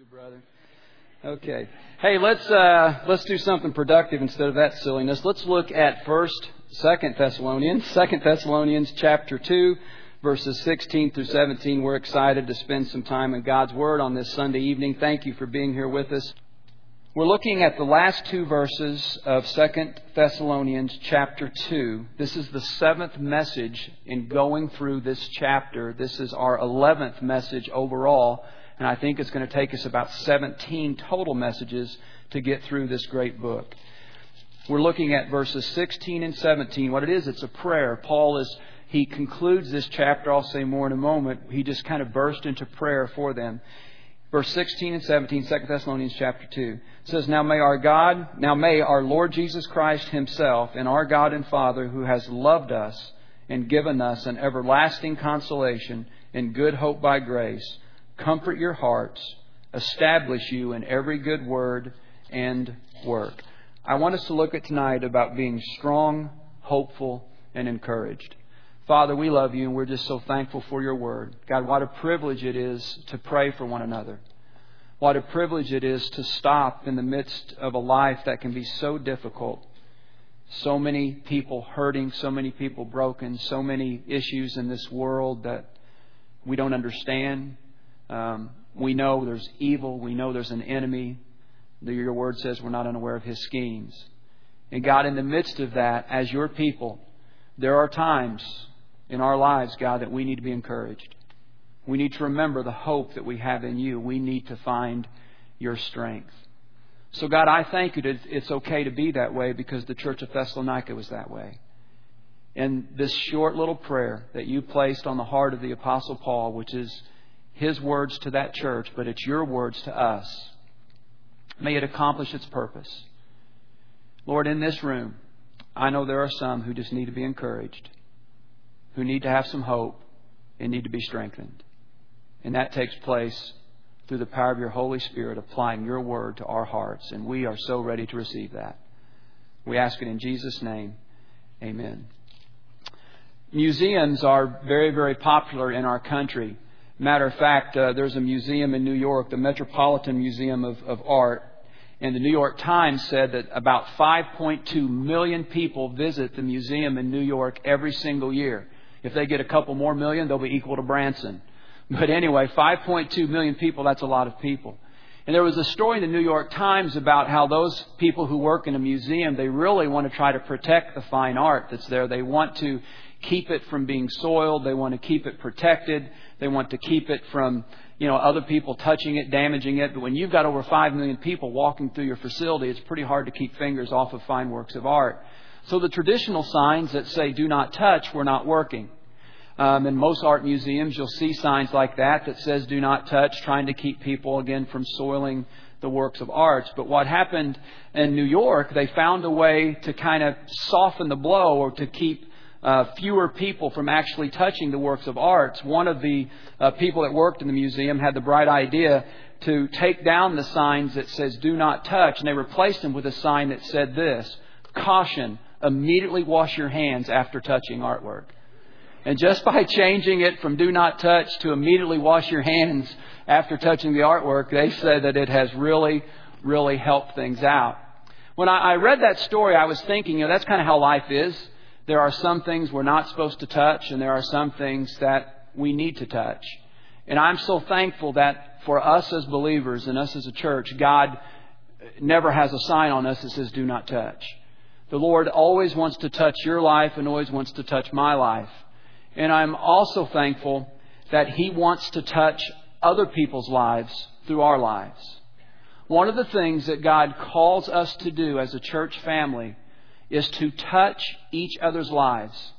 you, brother. Okay. Hey, let's do something productive instead of that silliness. Let's look at Second Thessalonians chapter 2, verses 16 through 17. We're excited to spend some time in God's Word on this Sunday evening. Thank you for being here with us. We're looking at the last two verses of 2 Thessalonians chapter 2. This is the 7th message in going through this chapter. This is our 11th message overall, and I think it's going to take us about 17 total messages to get through this great book. We're looking at verses 16 and 17. What it is, it's a prayer. He concludes this chapter. I'll say more in a moment. He just kind of burst into prayer for them. Verse 16 and 17, 2 Thessalonians chapter 2. It says, Now may our Lord Jesus Christ Himself and our God and Father, who has loved us and given us an everlasting consolation and good hope by grace, comfort your hearts, establish you in every good word and work. I want us to look at tonight about being strong, hopeful, and encouraged. Father, we love You and we're just so thankful for Your Word. God, what a privilege it is to pray for one another. What a privilege it is to stop in the midst of a life that can be so difficult. So many people hurting, so many people broken, so many issues in this world that we don't understand. We know there's evil. We know there's an enemy. Your Word says we're not unaware of his schemes. And God, in the midst of that, as Your people, there are times in our lives, God, that we need to be encouraged. We need to remember the hope that we have in You. We need to find Your strength. So God, I thank You that it's okay to be that way because the church of Thessalonica was that way. And this short little prayer that You placed on the heart of the Apostle Paul, which is his words to that church, but it's Your words to us, may it accomplish its purpose. Lord, in this room, I know there are some who just need to be encouraged, who need to have some hope and need to be strengthened. And that takes place through the power of Your Holy Spirit applying Your Word to our hearts. And we are so ready to receive that. We ask it in Jesus' name. Amen. Museums are very, very popular in our country. Matter of fact, there's a museum in New York, the Metropolitan Museum of Art. And the New York Times said that about 5.2 million people visit the museum in New York every single year. If they get a couple more million, they'll be equal to Branson. But anyway, 5.2 million people, that's a lot of people. And there was a story in the New York Times about how those people who work in a museum, they really want to try to protect the fine art that's there. They want to keep it from being soiled. They want to keep it protected. They want to keep it from, other people touching it, damaging it. But when you've got over 5 million people walking through your facility, it's pretty hard to keep fingers off of fine works of art. So the traditional signs that say do not touch were not working. In most art museums, you'll see signs like that says do not touch, trying to keep people, again, from soiling the works of art. But what happened in New York, they found a way to kind of soften the blow or to keep fewer people from actually touching the works of art. One of the people that worked in the museum had the bright idea to take down the signs that says do not touch, and they replaced them with a sign that said this: caution, immediately wash your hands after touching artwork. And just by changing it from do not touch to immediately wash your hands after touching the artwork, they said that it has really, really helped things out. When I read that story, I was thinking, that's kind of how life is. There are some things we're not supposed to touch, and there are some things that we need to touch. And I'm so thankful that for us as believers and us as a church, God never has a sign on us that says do not touch. The Lord always wants to touch your life and always wants to touch my life. And I'm also thankful that He wants to touch other people's lives through our lives. One of the things that God calls us to do as a church family is to touch each other's lives.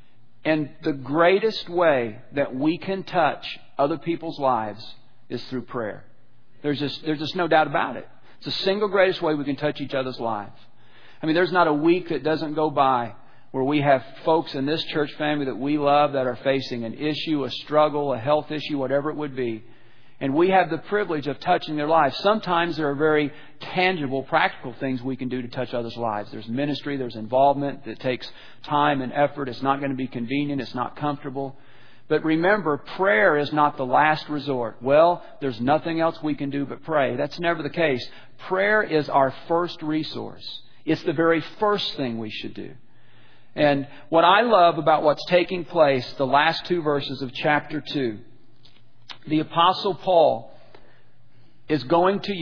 And the greatest way that we can touch other people's lives is through prayer. There's just no doubt about it. It's the single greatest way we can touch each other's lives. I mean, there's not a week that doesn't go by where we have folks in this church family that we love that are facing an issue, a struggle, a health issue, whatever it would be. And we have the privilege of touching their lives. Sometimes there are very tangible, practical things we can do to touch others' lives. There's ministry, there's involvement that takes time and effort. It's not going to be convenient. It's not comfortable. But remember, prayer is not the last resort. Well, there's nothing else we can do but pray. That's never the case. Prayer is our first resource. It's the very first thing we should do. And what I love about what's taking place, the last 2 verses of chapter 2, the Apostle Paul is going to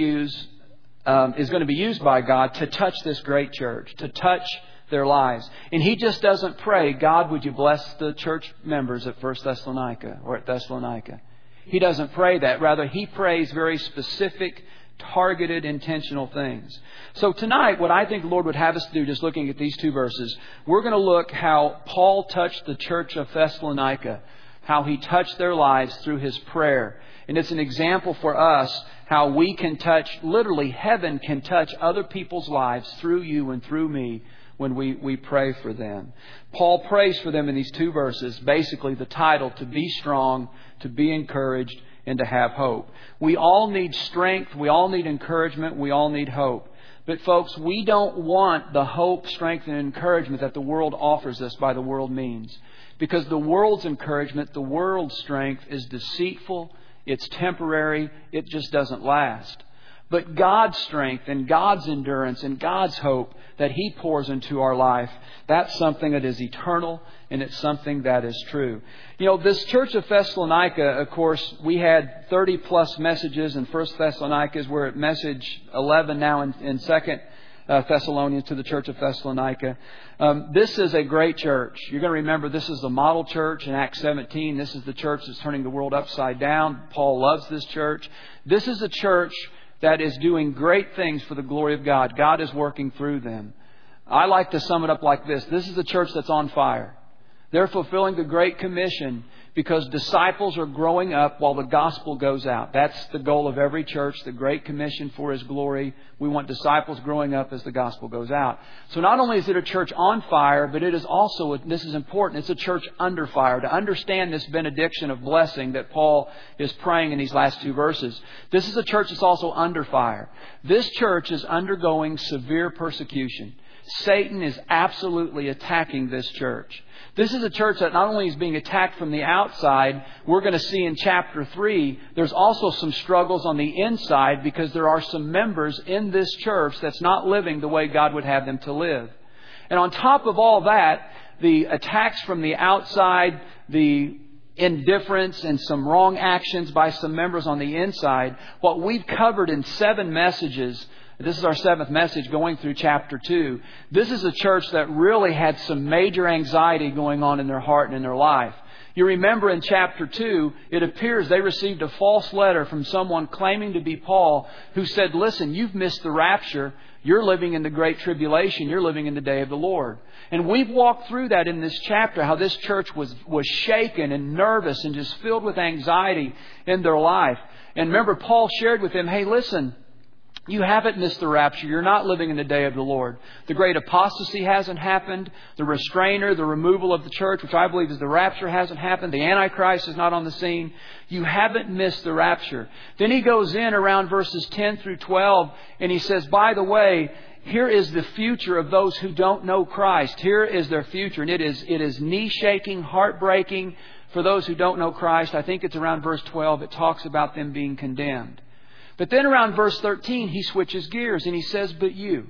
be used by God to touch this great church, to touch their lives. And he just doesn't pray, God, would you bless the church members at First Thessalonica or at Thessalonica. He doesn't pray that. Rather, he prays very specific, targeted, intentional things. So tonight, what I think the Lord would have us do, just looking at these 2 verses, we're going to look how Paul touched the church of Thessalonica, how he touched their lives through his prayer. And it's an example for us how we can touch, literally heaven can touch other people's lives through you and through me when we pray for them. Paul prays for them in these 2 verses, basically the title, to be strong, to be encouraged, and to have hope. We all need strength, we all need encouragement, we all need hope. But folks, we don't want the hope, strength, and encouragement that the world offers us by the world means. Because the world's encouragement, the world's strength is deceitful, it's temporary, it just doesn't last. But God's strength and God's endurance and God's hope that He pours into our life, that's something that is eternal and it's something that is true. You know, this church of Thessalonica, of course, we had 30 plus messages in 1 Thessalonians. We're at message 11 now in 2 Thessalonians to the church of Thessalonica. This is a great church. You're going to remember this is the model church in Acts 17. This is the church that's turning the world upside down. Paul loves this church. This is a church that is doing great things for the glory of God. God is working through them. I like to sum it up like this. This is a church that's on fire. They're fulfilling the Great Commission because disciples are growing up while the gospel goes out. That's the goal of every church, the Great Commission for His glory. We want disciples growing up as the gospel goes out. So not only is it a church on fire, but it is also, this is important, it's a church under fire. To understand this benediction of blessing that Paul is praying in these last 2 verses, this is a church that's also under fire. This church is undergoing severe persecution. Satan is absolutely attacking this church. This is a church that not only is being attacked from the outside, we're going to see in chapter 3, there's also some struggles on the inside because there are some members in this church that's not living the way God would have them to live. And on top of all that, the attacks from the outside, the indifference and some wrong actions by some members on the inside, what we've covered in 7 messages. This is our 7th message going through chapter 2. This is a church that really had some major anxiety going on in their heart and in their life. You remember in chapter 2, it appears they received a false letter from someone claiming to be Paul who said, listen, you've missed the rapture. You're living in the great tribulation. You're living in the day of the Lord. And we've walked through that in this chapter, how this church was shaken and nervous and just filled with anxiety in their life. And remember, Paul shared with them, hey, listen, you haven't missed the rapture. You're not living in the day of the Lord. The great apostasy hasn't happened. The restrainer, the removal of the church, which I believe is the rapture, hasn't happened. The Antichrist is not on the scene. You haven't missed the rapture. Then he goes in around verses 10 through 12 and he says, by the way, here is the future of those who don't know Christ. Here is their future. And it is knee-shaking, heartbreaking for those who don't know Christ. I think it's around verse 12. It talks about them being condemned. But then around verse 13, he switches gears and he says, but you.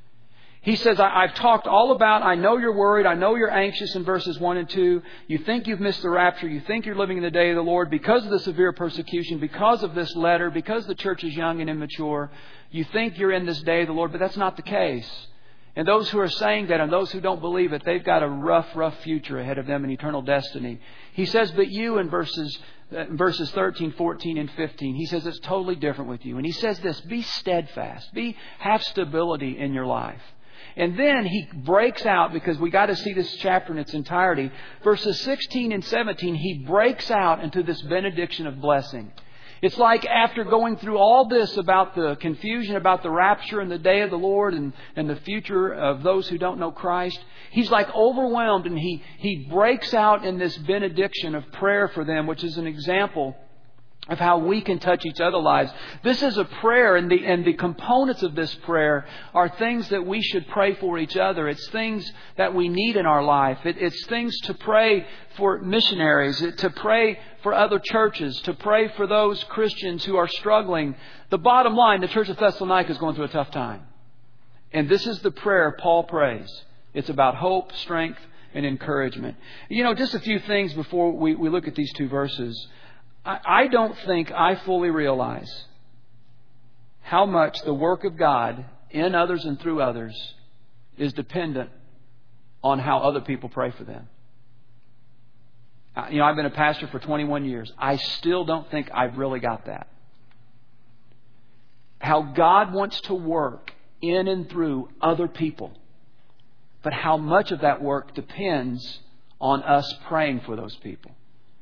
He says, I've talked all about, I know you're worried, I know you're anxious in verses 1 and 2. You think you've missed the rapture, you think you're living in the day of the Lord because of the severe persecution, because of this letter, because the church is young and immature. You think you're in this day of the Lord, but that's not the case. And those who are saying that and those who don't believe it, they've got a rough future ahead of them in eternal destiny. He says, but you in verses 13, 14, and 15, he says it's totally different with you. And he says this, be steadfast, have stability in your life. And then he breaks out, because we got to see this chapter in its entirety. Verses 16 and 17, he breaks out into this benediction of blessing. It's like after going through all this about the confusion about the rapture and the day of the Lord and the future of those who don't know Christ, he's like overwhelmed and he breaks out in this benediction of prayer for them, which is an example of how we can touch each other's lives. This is a prayer, and the components of this prayer are things that we should pray for each other. It's things that we need in our life. It's things to pray for missionaries, to pray for other churches, to pray for those Christians who are struggling. The bottom line, the Church of Thessalonica is going through a tough time. And this is the prayer Paul prays. It's about hope, strength, and encouragement. Just a few things before we look at these two verses. I don't think I fully realize how much the work of God in others and through others is dependent on how other people pray for them. I've been a pastor for 21 years. I still don't think I've really got that. How God wants to work in and through other people. But how much of that work depends on us praying for those people.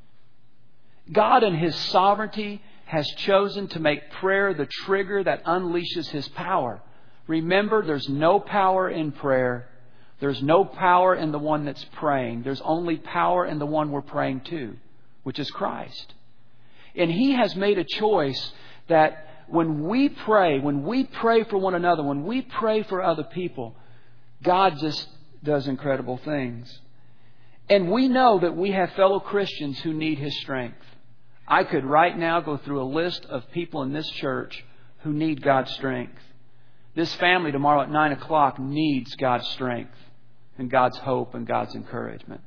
God in His sovereignty has chosen to make prayer the trigger that unleashes His power. Remember, there's no power in prayer. There's no power in the one that's praying. There's only power in the one we're praying to, which is Christ. And He has made a choice that when we pray for one another, when we pray for other people, God just does incredible things. And we know that we have fellow Christians who need His strength. I could right now go through a list of people in this church who need God's strength. This family tomorrow at 9 o'clock needs God's strength and God's hope and God's encouragement.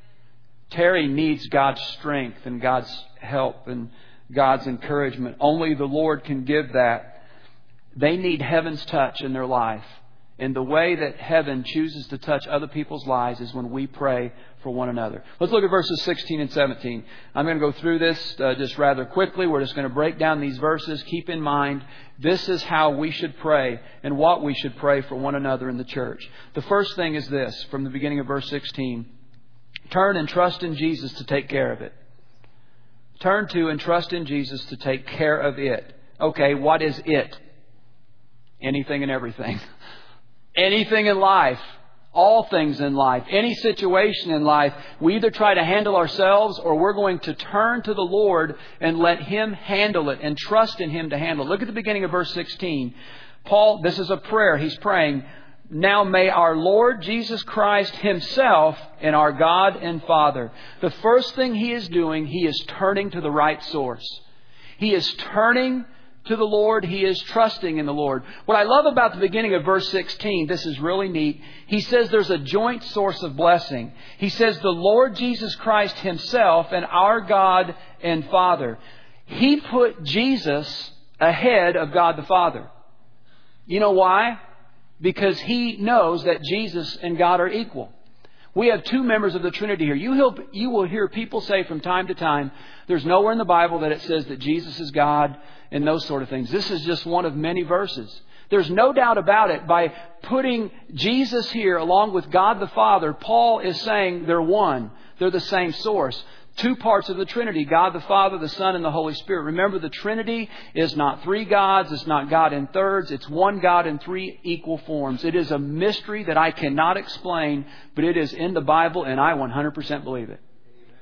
Terry needs God's strength and God's help and God's encouragement. Only the Lord can give that. They need heaven's touch in their life. And the way that heaven chooses to touch other people's lives is when we pray for one another. Let's look at verses 16 and 17. I'm going to go through this just rather quickly. We're just going to break down these verses. Keep in mind, this is how we should pray and what we should pray for one another in the church. The first thing is this, from the beginning of verse 16. Turn and trust in Jesus to take care of it. Turn to and trust in Jesus to take care of it. Okay, what is it? Anything and everything. Anything in life, all things in life, any situation in life, we either try to handle ourselves or we're going to turn to the Lord and let Him handle it and trust in Him to handle it. Look at the beginning of verse 16. Paul, this is a prayer. He's praying, now may our Lord Jesus Christ Himself and our God and Father. The first thing He is doing, He is turning to the right source. He is turning to the Lord. He is trusting in the Lord. What I love about the beginning of verse 16, this is really neat. He says there's a joint source of blessing. He says the Lord Jesus Christ Himself and our God and Father. He put Jesus ahead of God the Father. You know why? Because He knows that Jesus and God are equal. We have two members of the Trinity here. You will hear people say from time to time, there's nowhere in the Bible that it says that Jesus is God and those sort of things. This is just one of many verses. There's no doubt about it. By putting Jesus here along with God the Father, Paul is saying they're one. They're the same source. Two parts of the Trinity, God the Father, the Son, and the Holy Spirit. Remember, the Trinity is not three gods. It's not God in thirds. It's one God in three equal forms. It is a mystery that I cannot explain, but it is in the Bible, and I 100% believe it.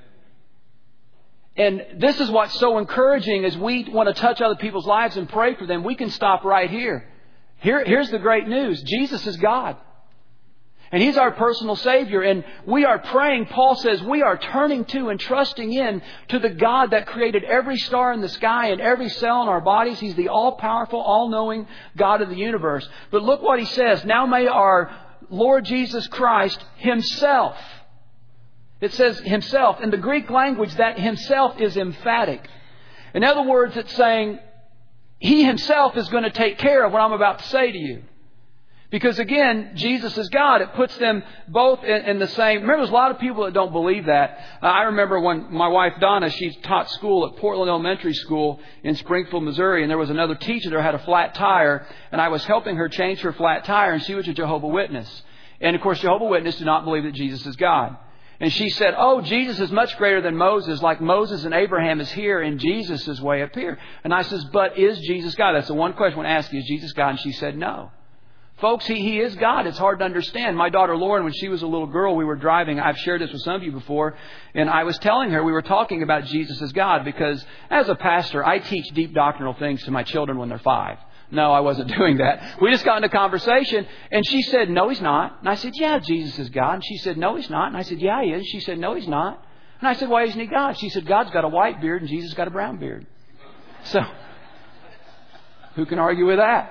And this is what's so encouraging as we want to touch other people's lives and pray for them. We can stop right here. Here's the great news. Jesus is God. And He's our personal Savior. And we are praying, Paul says, we are turning to and trusting in to the God that created every star in the sky and every cell in our bodies. He's the all-powerful, all-knowing God of the universe. But look what he says. Now may our Lord Jesus Christ Himself. It says Himself. In the Greek language, that Himself is emphatic. In other words, it's saying He Himself is going to take care of what I'm about to say to you. Because again, Jesus is God. It puts them both in the same. Remember, there's a lot of people that don't believe that. I remember when my wife Donna, she taught school at Portland Elementary School in Springfield, Missouri. And there was another teacher there who had a flat tire. And I was helping her change her flat tire. And she was a Jehovah's Witness. And of course, Jehovah's Witnesses do not believe that Jesus is God. And she said, oh, Jesus is much greater than Moses. Like Moses and Abraham is here and Jesus is way up here. And I says, but is Jesus God? That's the one question I want to ask you. Is Jesus God? And she said, no. Folks, He is God. It's hard to understand. My daughter Lauren, when she was a little girl, we were driving. I've shared this with some of you before. And I was telling her, we were talking about Jesus as God because as a pastor, I teach deep doctrinal things to my children when they're 5. No, I wasn't doing that. We just got into conversation and she said, no, He's not. And I said, yeah, Jesus is God. And she said, no, He's not. And I said, yeah, He is. She said, no, He's not. And I said, why isn't He God? She said, God's got a white beard and Jesus got a brown beard. So, who can argue with that?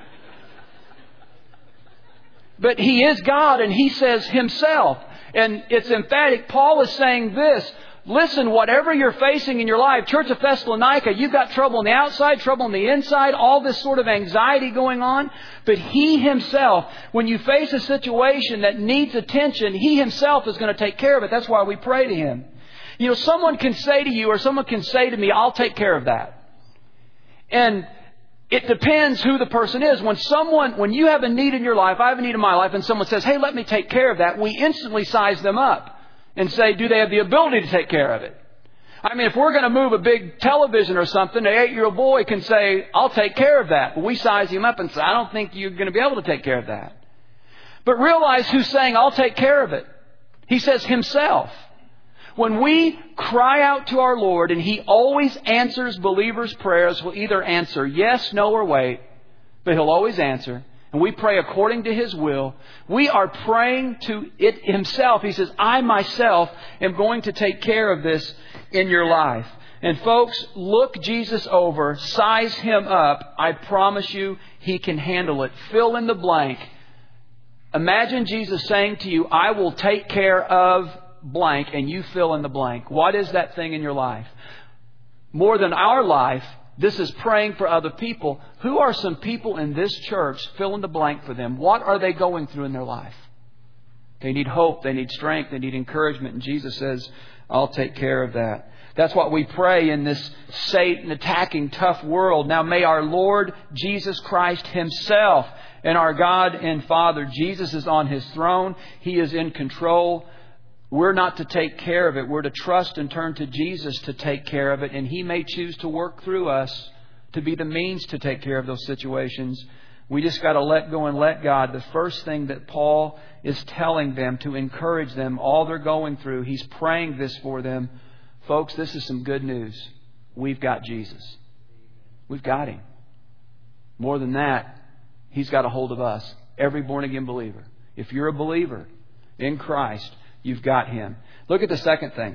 But He is God, and He says Himself. And it's emphatic. Paul is saying this. Listen, whatever you're facing in your life, Church of Thessalonica, you've got trouble on the outside, trouble on the inside, all this sort of anxiety going on. But He Himself, when you face a situation that needs attention, He Himself is going to take care of it. That's why we pray to Him. You know, someone can say to you or someone can say to me, I'll take care of that. And it depends who the person is. When you have a need in your life, I have a need in my life, and someone says, hey, let me take care of that, we instantly size them up and say, do they have the ability to take care of it? I mean, if we're going to move a big television or something, an 8-year-old boy can say, I'll take care of that. But we size him up and say, I don't think you're going to be able to take care of that. But realize who's saying, I'll take care of it. He says Himself. When we cry out to our Lord, and He always answers believers' prayers, will either answer yes, no, or wait, but He'll always answer. And we pray according to His will. We are praying to it Himself. He says, I myself am going to take care of this in your life. And folks, look Jesus over, size Him up. I promise you, He can handle it. Fill in the blank. Imagine Jesus saying to you, I will take care of blank, and you fill in the blank. What is that thing in your life? More than our life, this is praying for other people. Who are some people in this church? Fill in the blank for them. What are they going through in their life? They need hope. They need strength. They need encouragement. And Jesus says, I'll take care of that. That's what we pray in this Satan attacking tough world. Now may our Lord Jesus Christ Himself and our God and Father, Jesus is on His throne. He is in control. We're not to take care of it. We're to trust and turn to Jesus to take care of it. And He may choose to work through us to be the means to take care of those situations. We just got to let go and let God. The first thing that Paul is telling them to encourage them, all they're going through, he's praying this for them. Folks, this is some good news. We've got Jesus. We've got Him. More than that, He's got a hold of us. Every born-again believer. If you're a believer in Christ, you've got Him. Look at the second thing.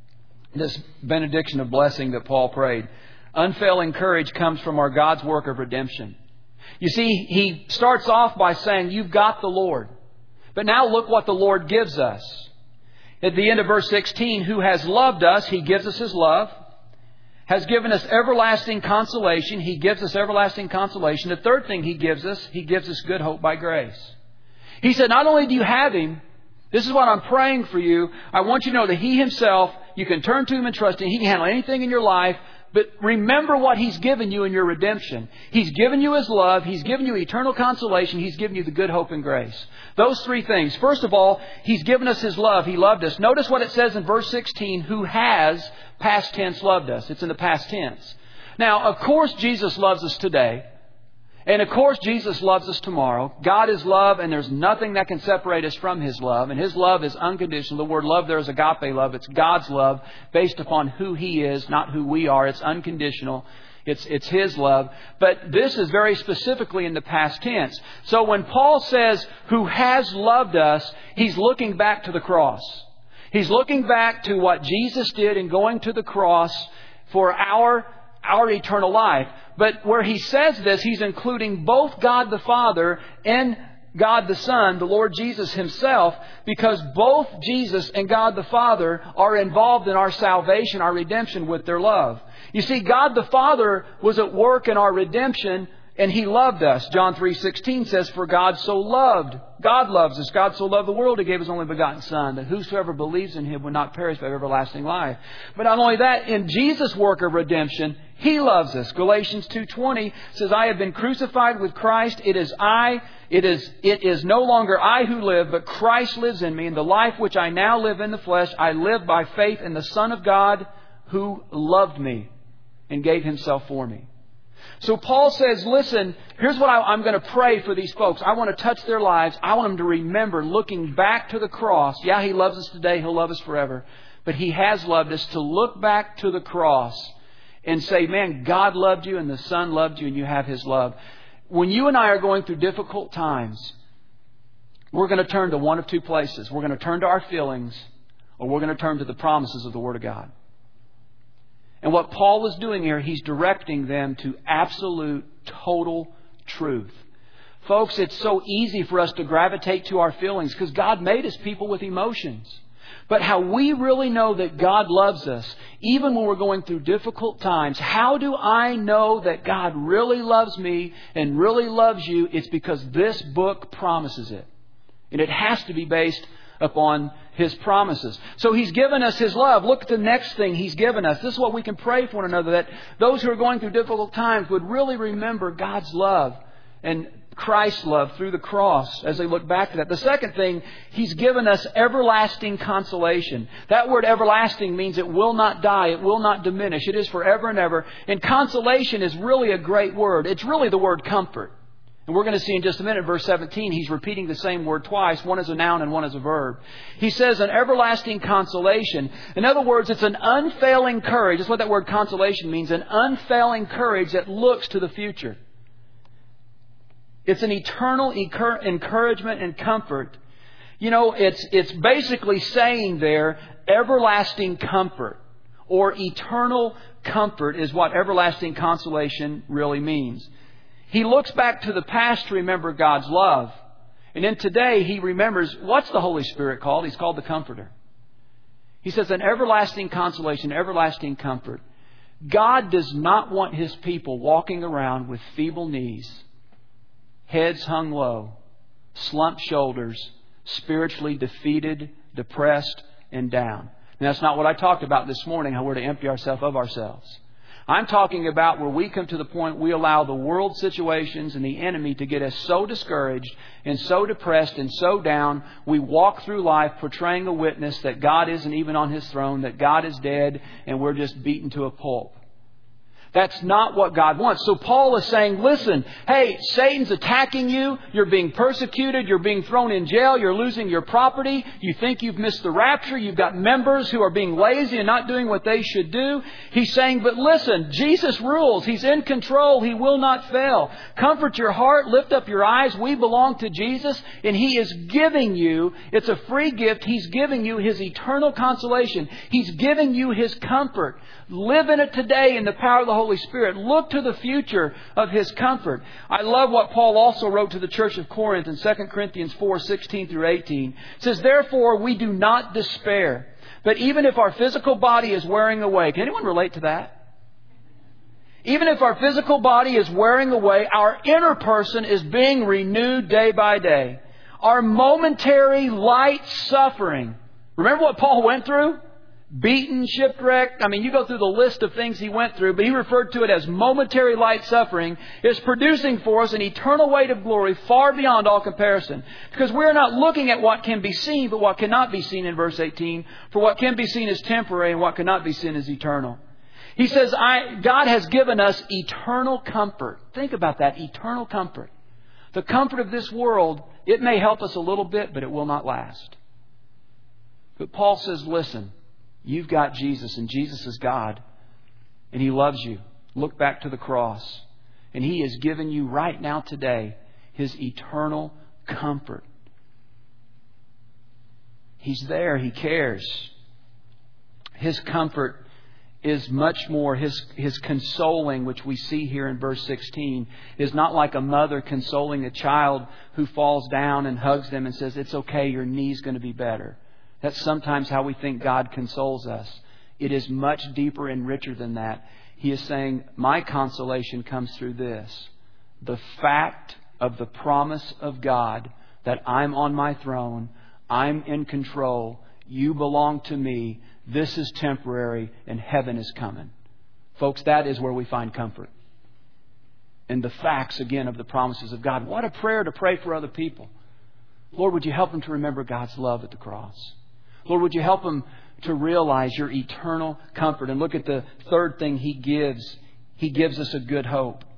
This benediction of blessing that Paul prayed. Unfailing courage comes from our God's work of redemption. You see, he starts off by saying, you've got the Lord. But now look what the Lord gives us. At the end of verse 16, who has loved us, He gives us His love. Has given us everlasting consolation. He gives us everlasting consolation. The third thing He gives us good hope by grace. He said, not only do you have Him, this is what I'm praying for you. I want you to know that He Himself, you can turn to Him and trust Him. He can handle anything in your life. But remember what He's given you in your redemption. He's given you His love. He's given you eternal consolation. He's given you the good hope and grace. Those three things. First of all, He's given us His love. He loved us. Notice what it says in verse 16, who has, past tense, loved us. It's in the past tense. Now, of course, Jesus loves us today. And of course, Jesus loves us tomorrow. God is love, and there's nothing that can separate us from His love. And His love is unconditional. The word love there is agape love. It's God's love based upon who He is, not who we are. It's unconditional. It's His love. But this is very specifically in the past tense. So when Paul says, who has loved us, he's looking back to the cross. He's looking back to what Jesus did in going to the cross for our eternal life. But where he says this, he's including both God the Father and God the Son, the Lord Jesus Himself, because both Jesus and God the Father are involved in our salvation, our redemption with their love. You see, God the Father was at work in our redemption, and He loved us. John 3:16 says, for God so loved. God loves us. God so loved the world, He gave His only begotten Son, that whosoever believes in Him would not perish but have everlasting life. But not only that, in Jesus' work of redemption, He loves us. Galatians 2:20 says, I have been crucified with Christ. It is no longer I who live, but Christ lives in me. And the life which I now live in the flesh, I live by faith in the Son of God who loved me and gave Himself for me. So Paul says, listen, here's what I'm going to pray for these folks. I want to touch their lives. I want them to remember looking back to the cross. Yeah, He loves us today. He'll love us forever. But He has loved us, to look back to the cross and say, man, God loved you and the Son loved you and you have His love. When you and I are going through difficult times, we're going to turn to one of two places. We're going to turn to our feelings, or we're going to turn to the promises of the Word of God. And what Paul is doing here, he's directing them to absolute, total truth. Folks, it's so easy for us to gravitate to our feelings because God made us people with emotions. But how we really know that God loves us, even when we're going through difficult times, how do I know that God really loves me and really loves you? It's because this book promises it. And it has to be based upon His promises. So He's given us His love. Look at the next thing He's given us. This is what we can pray for one another, that those who are going through difficult times would really remember God's love and Christ's love through the cross as they look back to that. The second thing, He's given us everlasting consolation. That word everlasting means it will not die. It will not diminish. It is forever and ever. And consolation is really a great word. It's really the word comfort. And we're going to see in just a minute, verse 17, he's repeating the same word twice. One is a noun and one is a verb. He says an everlasting consolation. In other words, it's an unfailing courage. That's what that word consolation means. An unfailing courage that looks to the future. It's an eternal encouragement and comfort. You know, it's basically saying there, everlasting comfort or eternal comfort is what everlasting consolation really means. He looks back to the past to remember God's love. And then today he remembers, what's the Holy Spirit called? He's called the Comforter. He says an everlasting consolation, everlasting comfort. God does not want His people walking around with feeble knees, heads hung low, slumped shoulders, spiritually defeated, depressed, and down. And that's not what I talked about this morning, how we're to empty ourselves of ourselves. I'm talking about where we come to the point we allow the world situations and the enemy to get us so discouraged and so depressed and so down. We walk through life portraying a witness that God isn't even on His throne, that God is dead, and we're just beaten to a pulp. That's not what God wants. So Paul is saying, listen, hey, Satan's attacking you. You're being persecuted. You're being thrown in jail. You're losing your property. You think you've missed the rapture. You've got members who are being lazy and not doing what they should do. He's saying, but listen, Jesus rules. He's in control. He will not fail. Comfort your heart. Lift up your eyes. We belong to Jesus, and He is giving you, it's a free gift. He's giving you His eternal consolation. He's giving you His comfort. Live in it today in the power of the Holy Spirit. Look to the future of His comfort. I love what Paul also wrote to the church of Corinth in 2 Corinthians 4:16 through 18. It says, therefore we do not despair. But even if our physical body is wearing away. Can anyone relate to that? Even if our physical body is wearing away, our inner person is being renewed day by day. Our momentary light suffering. Remember what Paul went through? Beaten, shipwrecked. I mean, you go through the list of things he went through, but he referred to it as momentary light suffering, is producing for us an eternal weight of glory far beyond all comparison. Because we're not looking at what can be seen, but what cannot be seen in verse 18. For what can be seen is temporary, and what cannot be seen is eternal. He says, God has given us eternal comfort. Think about that, eternal comfort. The comfort of this world, it may help us a little bit, but it will not last. But Paul says, listen, you've got Jesus, and Jesus is God, and He loves you. Look back to the cross, and He has given you right now today His eternal comfort. He's there. He cares. His comfort is much more, His consoling, which we see here in verse 16, is not like a mother consoling a child who falls down and hugs them and says, it's okay, your knee's going to be better. That's sometimes how we think God consoles us. It is much deeper and richer than that. He is saying, my consolation comes through this. The fact of the promise of God that I'm on my throne, I'm in control, you belong to me, this is temporary, and heaven is coming. Folks, that is where we find comfort. And the facts, again, of the promises of God. What a prayer to pray for other people. Lord, would you help them to remember God's love at the cross? Lord, would you help them to realize your eternal comfort? And look at the third thing He gives. He gives us a good hope.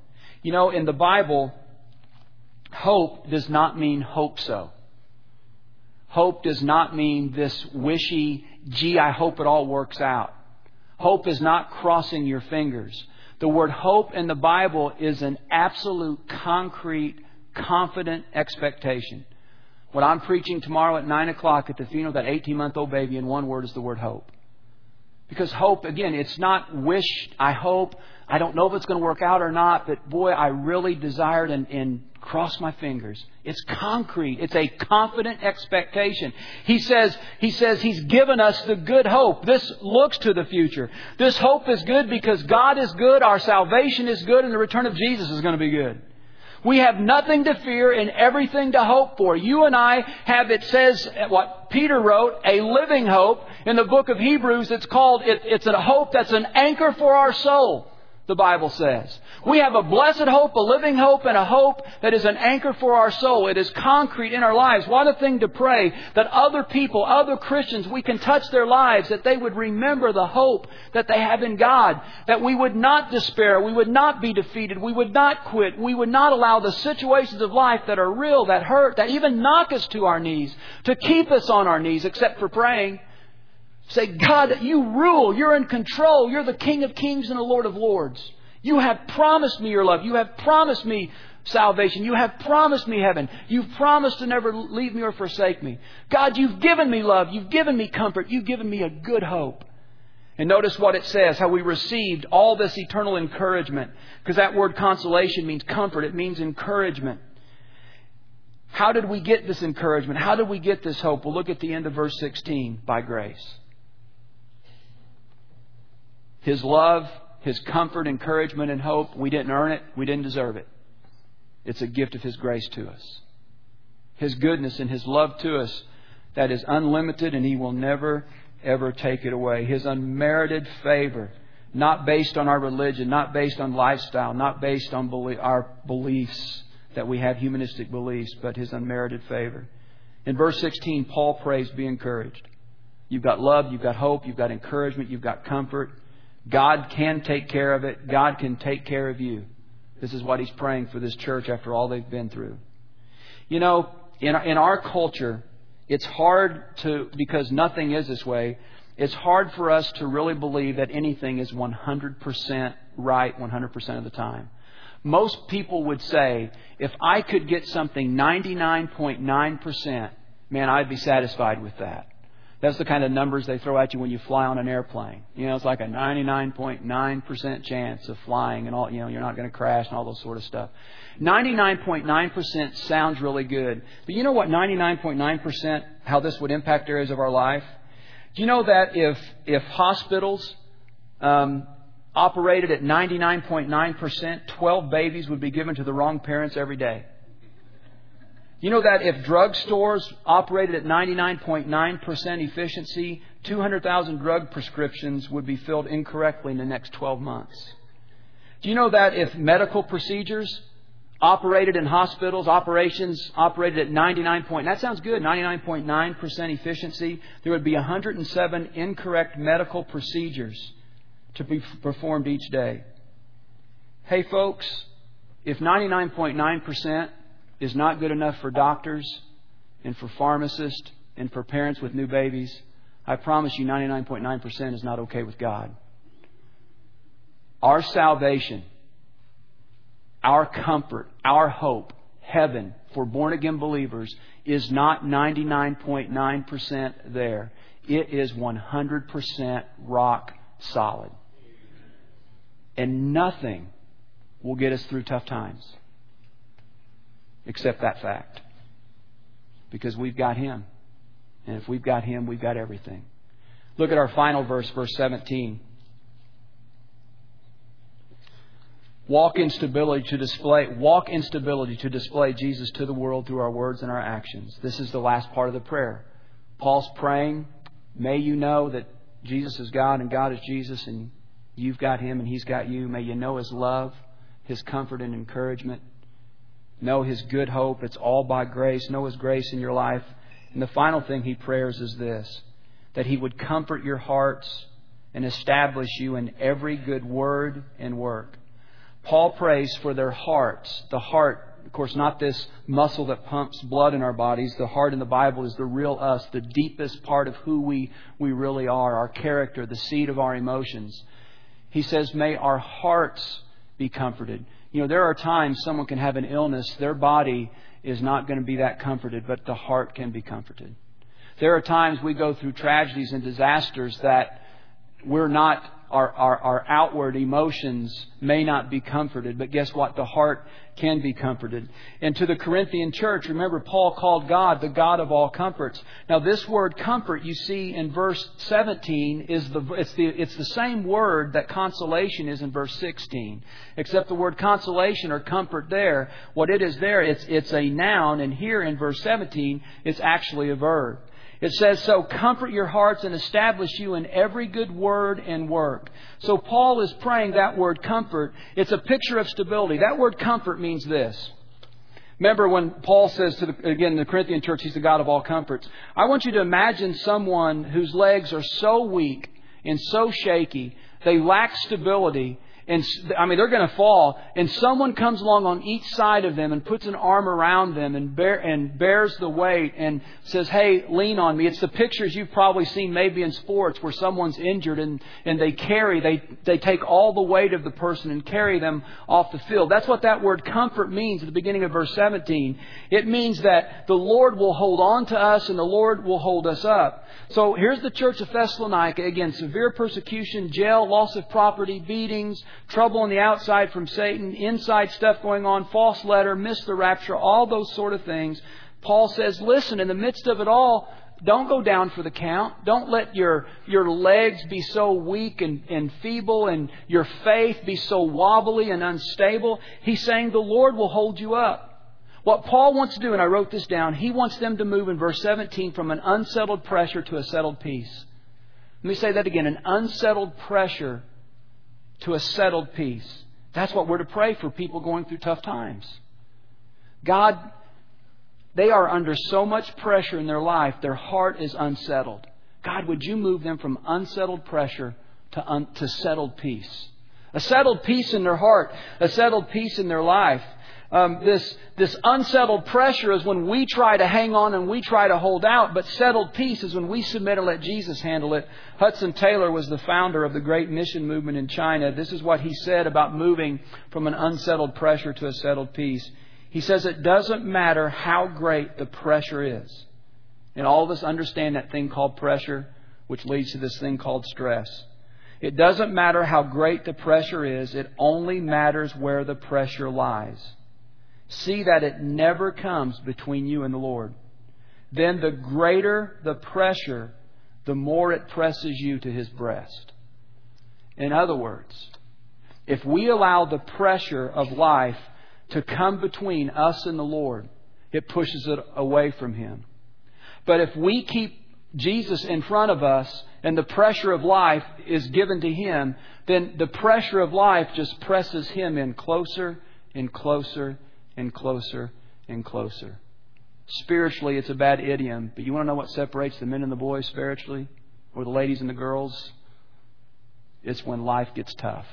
You know, in the Bible, hope does not mean hope so. Hope does not mean this wishy, gee, I hope it all works out. Hope is not crossing your fingers. The word hope in the Bible is an absolute, concrete, confident expectation. What I'm preaching tomorrow at 9 o'clock at the funeral of that 18-month-old baby, in one word, is the word hope. Because hope, again, it's not wish, I hope, I don't know if it's going to work out or not, but boy, I really desired and cross my fingers. It's concrete. It's a confident expectation. He says He's given us the good hope. This looks to the future. This hope is good because God is good, our salvation is good, and the return of Jesus is going to be good. We have nothing to fear and everything to hope for. You and I have, it says, what Peter wrote, a living hope. In the book of Hebrews, it's a hope that's an anchor for our soul, the Bible says. We have a blessed hope, a living hope, and a hope that is an anchor for our soul. It is concrete in our lives. What a thing to pray that other people, other Christians, we can touch their lives, that they would remember the hope that they have in God, that we would not despair, we would not be defeated, we would not quit, we would not allow the situations of life that are real, that hurt, that even knock us to our knees, to keep us on our knees, except for praying. Say, God, you rule. You're in control. You're the King of Kings and the Lord of Lords. You have promised me your love. You have promised me salvation. You have promised me heaven. You've promised to never leave me or forsake me. God, you've given me love. You've given me comfort. You've given me a good hope. And notice what it says, how we received all this eternal encouragement. Because that word consolation means comfort. It means encouragement. How did we get this encouragement? How did we get this hope? We'll look at the end of verse 16. By grace. His love, His comfort, encouragement, and hope, we didn't earn it. We didn't deserve it. It's a gift of His grace to us. His goodness and His love to us, that is unlimited, and He will never, ever take it away. His unmerited favor, not based on our religion, not based on lifestyle, not based on our beliefs, that we have humanistic beliefs, but His unmerited favor. In verse 16, Paul prays, be encouraged. You've got love, you've got hope, you've got encouragement, you've got comfort. God can take care of it. God can take care of you. This is what he's praying for this church after all they've been through. You know, in our culture, it's hard to, because nothing is this way, it's hard for us to really believe that anything is 100% right 100% of the time. Most people would say, if I could get something 99.9%, man, I'd be satisfied with that. That's the kind of numbers they throw at you when you fly on an airplane. You know, it's like a 99.9% chance of flying and all, you know, you're not going to crash and all those sort of stuff. 99.9% sounds really good. But you know what 99.9%, how this would impact areas of our life? Do you know that if hospitals operated at 99.9%, 12 babies would be given to the wrong parents every day? You know that if drugstores operated at 99.9% efficiency, 200,000 drug prescriptions would be filled incorrectly in the next 12 months? Do you know that if medical procedures operated in hospitals, operations operated at 99.9% efficiency, there would be 107 incorrect medical procedures to be performed each day? Hey folks, if 99.9% is not good enough for doctors and for pharmacists and for parents with new babies, I promise you 99.9% is not okay with God. Our salvation, our comfort, our hope, heaven for born-again believers is not 99.9% there. It is 100% rock solid. And nothing will get us through tough times except that fact. Because we've got Him. And if we've got Him, we've got everything. Look at our final verse, verse 17. Walk in stability to display Jesus to the world through our words and our actions. This is the last part of the prayer. Paul's praying, may you know that Jesus is God and God is Jesus, and you've got Him and He's got you. May you know His love, His comfort and encouragement. Know His good hope. It's all by grace. Know His grace in your life. And the final thing he prays is this, that He would comfort your hearts and establish you in every good word and work. Paul prays for their hearts. The heart, of course, not this muscle that pumps blood in our bodies. The heart in the Bible is the real us, the deepest part of who we really are, our character, the seat of our emotions. He says, may our hearts be comforted. You know, there are times someone can have an illness, their body is not going to be that comforted, but the heart can be comforted. There are times we go through tragedies and disasters that we're not, our outward emotions may not be comforted, but guess what? The heart can be comforted. And to the Corinthian church, remember, Paul called God the God of all comforts. Now, this word comfort you see in verse 17 it's the same word that consolation is in verse 16, except the word consolation or comfort there, what it is there, it's a noun, and here in verse 17, it's actually a verb. It says, so comfort your hearts and establish you in every good word and work. So Paul is praying that word comfort. It's a picture of stability. That word comfort means this. Remember when Paul says to the Corinthian church, He's the God of all comforts. I want you to imagine someone whose legs are so weak and so shaky, they lack stability. And they're going to fall. And someone comes along on each side of them and puts an arm around them and bears the weight and says, hey, lean on me. It's the pictures you've probably seen maybe in sports where someone's injured and they take all the weight of the person and carry them off the field. That's what that word comfort means at the beginning of verse 17. It means that the Lord will hold on to us and the Lord will hold us up. So here's the church of Thessalonica. Again, severe persecution, jail, loss of property, beatings, trouble on the outside from Satan, inside stuff going on, false letter, missed the rapture, all those sort of things. Paul says, listen, in the midst of it all, don't go down for the count. Don't let your legs be so weak and feeble and your faith be so wobbly and unstable. He's saying the Lord will hold you up. What Paul wants to do, and I wrote this down, he wants them to move in verse 17 from an unsettled pressure to a settled peace. Let me say that again, an unsettled pressure to a settled peace. That's what we're to pray for people going through tough times. God, they are under so much pressure in their life, their heart is unsettled. God, would you move them from unsettled pressure to settled peace? A settled peace in their heart, a settled peace in their life. This unsettled pressure is when we try to hang on and we try to hold out, but settled peace is when we submit and let Jesus handle it. Hudson Taylor was the founder of the great mission movement in China. This is what he said about moving from an unsettled pressure to a settled peace. He says it doesn't matter how great the pressure is. And all of us understand that thing called pressure, which leads to this thing called stress. It doesn't matter how great the pressure is. It only matters where the pressure lies. See that it never comes between you and the Lord. Then the greater the pressure, the more it presses you to His breast. In other words, if we allow the pressure of life to come between us and the Lord, it pushes it away from Him. But if we keep Jesus in front of us and the pressure of life is given to Him, then the pressure of life just presses Him in closer and closer and closer and closer. Spiritually, it's a bad idiom, but you want to know what separates the men and the boys spiritually? Or the ladies and the girls? It's when life gets tough.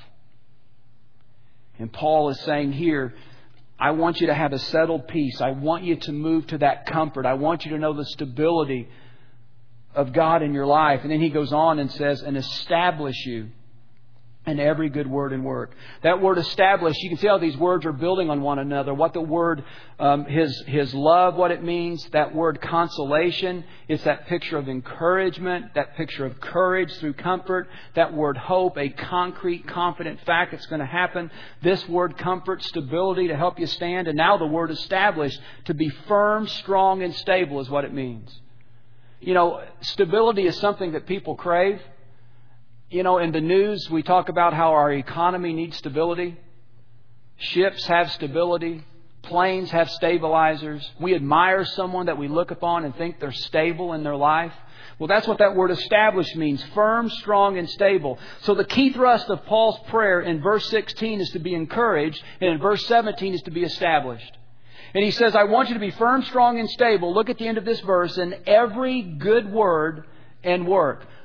And Paul is saying here, I want you to have a settled peace. I want you to move to that comfort. I want you to know the stability of God in your life. And then he goes on and says, and establish you in every good word and work. That word establish, you can see how these words are building on one another. What the word, His love, what it means. That word consolation, it's that picture of encouragement, that picture of courage through comfort. That word hope, a concrete, confident fact that's going to happen. This word comfort, stability to help you stand. And now the word establish, to be firm, strong, and stable is what it means. You know, stability is something that people crave. You know, in the news, we talk about how our economy needs stability. Ships have stability. Planes have stabilizers. We admire someone that we look upon and think they're stable in their life. Well, that's what that word establish means. Firm, strong, and stable. So the key thrust of Paul's prayer in verse 16 is to be encouraged, and in verse 17 is to be established. And he says, I want you to be firm, strong, and stable. Look at the end of this verse. In every good word and work.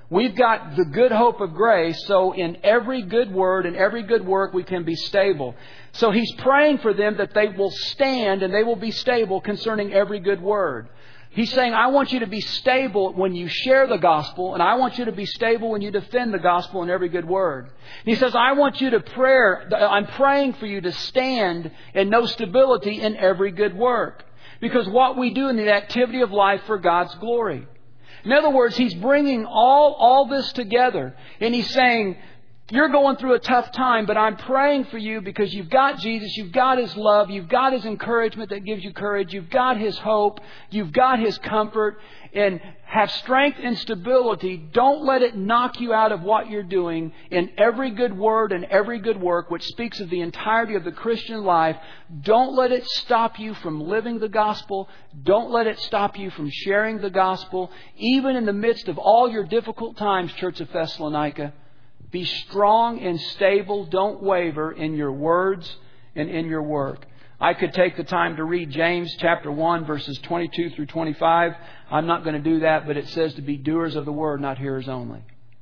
We've got the good hope of grace, so in every good word and every good work we can be stable. So he's praying for them that they will stand and they will be stable concerning every good word. He's saying, I want you to be stable when you share the gospel, and I want you to be stable when you defend the gospel in every good word. He says, I'm praying for you to stand and know stability in every good work. Because what we do in the activity of life for God's glory. In other words, he's bringing all this together. And he's saying, you're going through a tough time, but I'm praying for you because you've got Jesus, you've got His love, you've got His encouragement that gives you courage, you've got His hope, you've got His comfort, and have strength and stability. Don't let it knock you out of what you're doing in every good word and every good work, which speaks of the entirety of the Christian life. Don't let it stop you from living the gospel. Don't let it stop you from sharing the gospel. Even in the midst of all your difficult times, Church of Thessalonica, be strong and stable. Don't waver in your words and in your work. I could take the time to read James chapter 1, verses 22 through 25. I'm not going to do that, but it says to be doers of the word, not hearers only.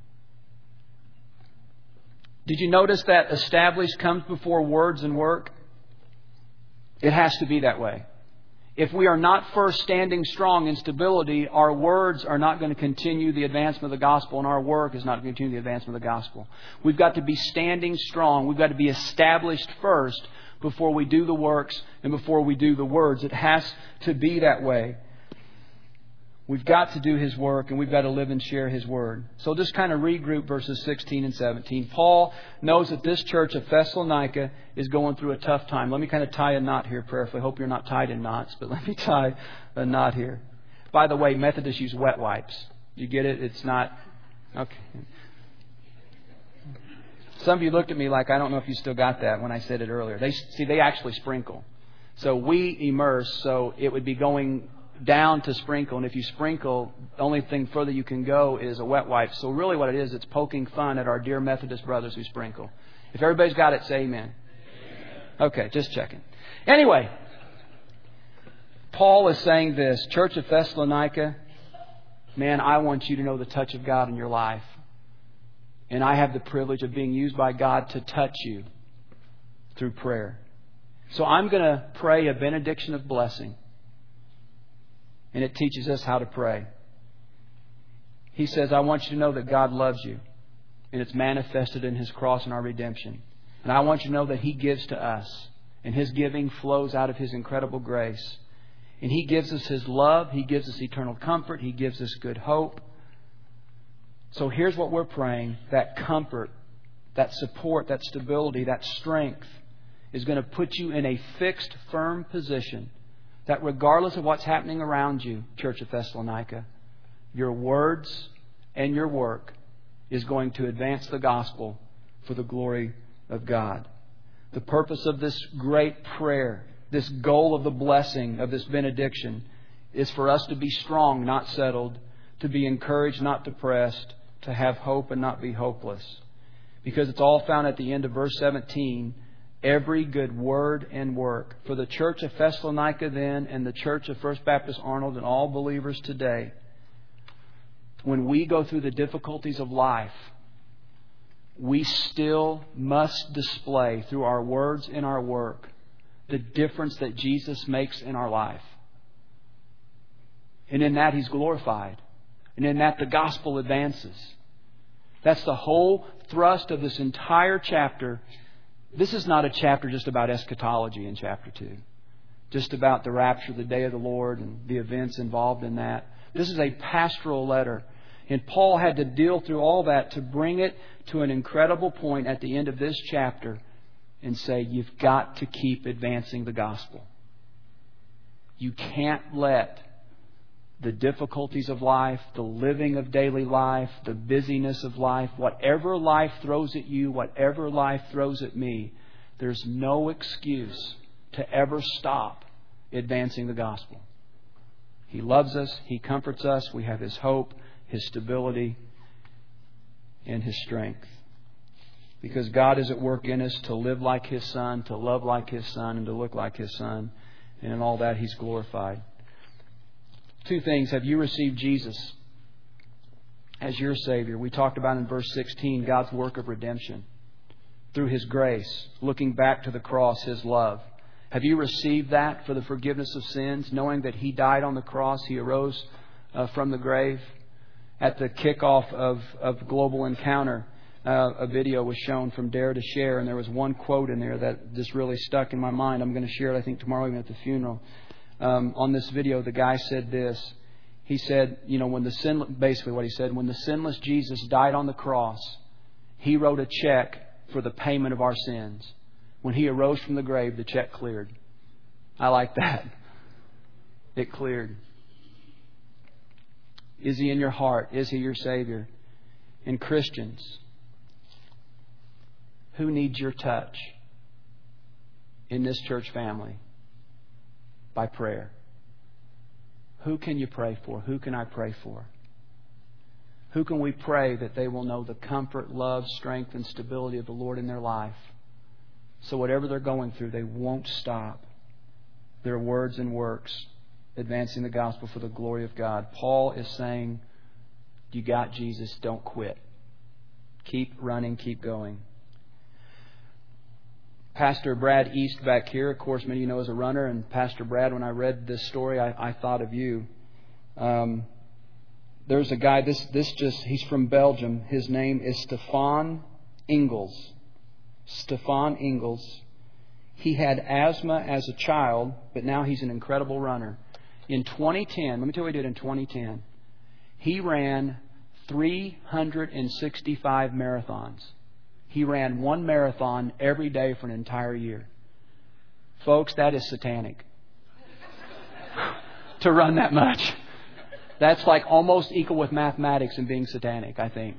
Did you notice that established comes before words and work? It has to be that way. If we are not first standing strong in stability, our words are not going to continue the advancement of the gospel, and our work is not going to continue the advancement of the gospel. We've got to be standing strong. We've got to be established first before we do the works and before we do the words. It has to be that way. We've got to do His work, and we've got to live and share His word. So just kind of regroup verses 16 and 17. Paul knows that this church of Thessalonica is going through a tough time. Let me kind of tie a knot here prayerfully. I hope you're not tied in knots, but let me tie a knot here. By the way, Methodists use wet wipes. You get it? It's not... Okay. Some of you looked at me like, I don't know if you still got that when I said it earlier. They actually sprinkle. So we immerse, so it would be going down to sprinkle. And if you sprinkle, the only thing further you can go is a wet wipe. So really what it is, it's poking fun at our dear Methodist brothers who sprinkle. If everybody's got it, say amen. Okay, just checking. Anyway, Paul is saying this, Church of Thessalonica, man, I want you to know the touch of God in your life. And I have the privilege of being used by God to touch you through prayer. So I'm going to pray a benediction of blessing. And it teaches us how to pray. He says, I want you to know that God loves you. And it's manifested in His cross and our redemption. And I want you to know that He gives to us. And His giving flows out of His incredible grace. And He gives us His love. He gives us eternal comfort. He gives us good hope. So here's what we're praying. That comfort, that support, that stability, that strength is going to put you in a fixed, firm position that regardless of what's happening around you, Church of Thessalonica, your words and your work is going to advance the gospel for the glory of God. The purpose of this great prayer, this goal of the blessing of this benediction, is for us to be strong, not settled, to be encouraged, not depressed, to have hope and not be hopeless. Because it's all found at the end of verse 17, every good word and work. For the Church of Thessalonica then and the Church of First Baptist Arnold and all believers today, when we go through the difficulties of life, we still must display through our words and our work the difference that Jesus makes in our life. And in that He's glorified. And in that the gospel advances. That's the whole thrust of this entire chapter. This is not a chapter just about eschatology in chapter 2. Just about the rapture, the day of the Lord, and the events involved in that. This is a pastoral letter. And Paul had to deal through all that to bring it to an incredible point at the end of this chapter and say, you've got to keep advancing the gospel. You can't let the difficulties of life, the living of daily life, the busyness of life, whatever life throws at you, whatever life throws at me, there's no excuse to ever stop advancing the gospel. He loves us. He comforts us. We have His hope, His stability, and His strength. Because God is at work in us to live like His Son, to love like His Son, and to look like His Son. And in all that, He's glorified. Two things. Have you received Jesus? as your Savior. We talked about in verse 16 God's work of redemption through His grace, looking back to the cross, His love. Have you received that for the forgiveness of sins, knowing that He died on the cross, He arose from the grave? At the kickoff of Global Encounter, a video was shown from Dare to Share, and there was one quote in there that just really stuck in my mind. I'm going to share it, I think, tomorrow even at the funeral. On this video, the guy said this. He said, basically what he said, when the sinless Jesus died on the cross, He wrote a check for the payment of our sins. When He arose from the grave, the check cleared. I like that. It cleared. Is He in your heart? Is He your Savior? And Christians, who needs your touch in this church family? By prayer. Who can you pray for? Who can I pray for? Who can we pray that they will know the comfort, love, strength, and stability of the Lord in their life? So whatever they're going through, they won't stop their words and works advancing the gospel for the glory of God. Paul is saying, you got Jesus, don't quit. Keep running, keep going. Pastor Brad East back here, of course, many of you know, is a runner. And Pastor Brad, when I read this story, I thought of you. There's a guy, he's from Belgium. His name is Stefan Ingels. Stefan Ingels. He had asthma as a child, but now he's an incredible runner. In 2010, let me tell you what he did in 2010. He ran 365 marathons. He ran one marathon every day for an entire year. Folks, that is satanic. To run that much. That's like almost equal with mathematics and being satanic, I think.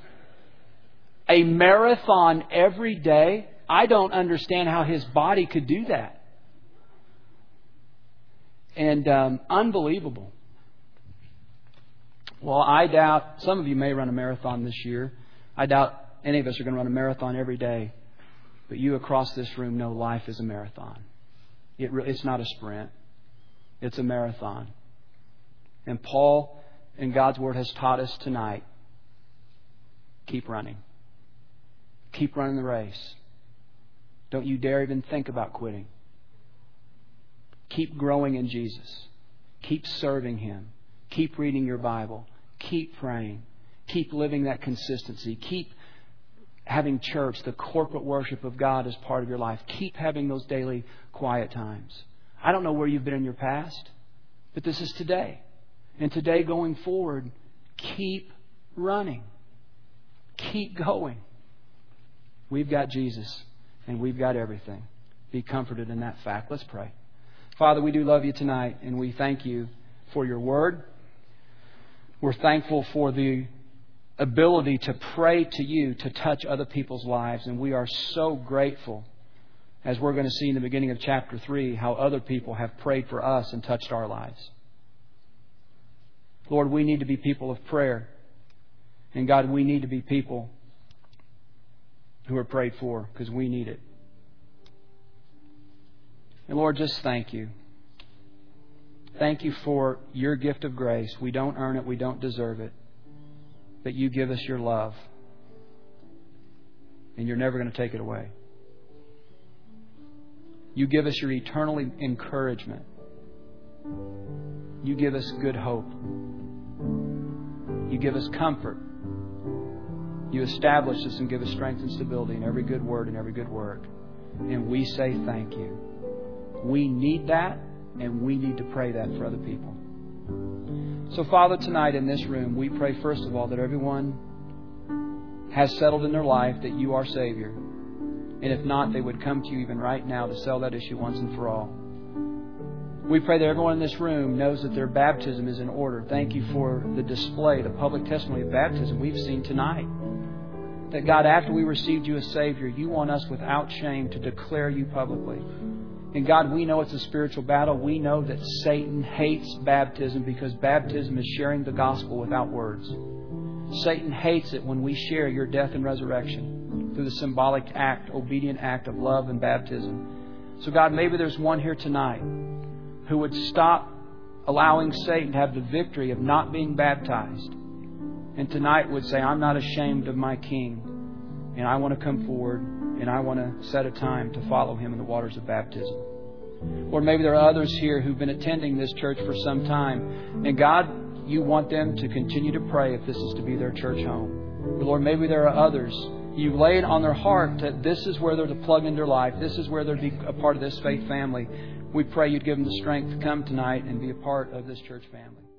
A marathon every day? I don't understand how his body could do that. And unbelievable. Well, I doubt, some of you may run a marathon this year. I doubt any of us are going to run a marathon every day. But you across this room know life is a marathon. It's not a sprint. It's a marathon. And Paul in God's Word has taught us tonight, keep running. Keep running the race. Don't you dare even think about quitting. Keep growing in Jesus. Keep serving Him. Keep reading your Bible. Keep praying. Keep living that consistency. Keep having church, the corporate worship of God as part of your life. Keep having those daily quiet times. I don't know where you've been in your past, but this is today. And today going forward, keep running. Keep going. We've got Jesus and we've got everything. Be comforted in that fact. Let's pray. Father, we do love You tonight, and we thank You for Your Word. We're thankful for the ability to pray to You, to touch other people's lives. And we are so grateful, as we're going to see in the beginning of chapter 3, how other people have prayed for us and touched our lives. Lord, we need to be people of prayer. And God, we need to be people who are prayed for, because we need it. And Lord, just thank You. Thank You for Your gift of grace. We don't earn it. We don't deserve it. But You give us Your love. And You're never going to take it away. You give us Your eternal encouragement. You give us good hope. You give us comfort. You establish us and give us strength and stability in every good word and every good work. And we say thank You. We need that, and we need to pray that for other people. So, Father, tonight in this room, we pray first of all that everyone has settled in their life that You are Savior. And if not, they would come to You even right now to settle that issue once and for all. We pray that everyone in this room knows that their baptism is in order. Thank You for the display, the public testimony of baptism we've seen tonight. That, God, after we received You as Savior, You want us without shame to declare You publicly. And God, we know it's a spiritual battle. We know that Satan hates baptism because baptism is sharing the gospel without words. Satan hates it when we share Your death and resurrection through the symbolic act, obedient act of love and baptism. So God, maybe there's one here tonight who would stop allowing Satan to have the victory of not being baptized. and tonight would say, I'm not ashamed of my King, and I want to come forward, and I want to set a time to follow Him in the waters of baptism. Or maybe there are others here who've been attending this church for some time, and God, You want them to continue to pray if this is to be their church home. But Lord, maybe there are others You've laid on their heart that this is where they're to plug into their life. This is where they're to be a part of this faith family. We pray You'd give them the strength to come tonight and be a part of this church family.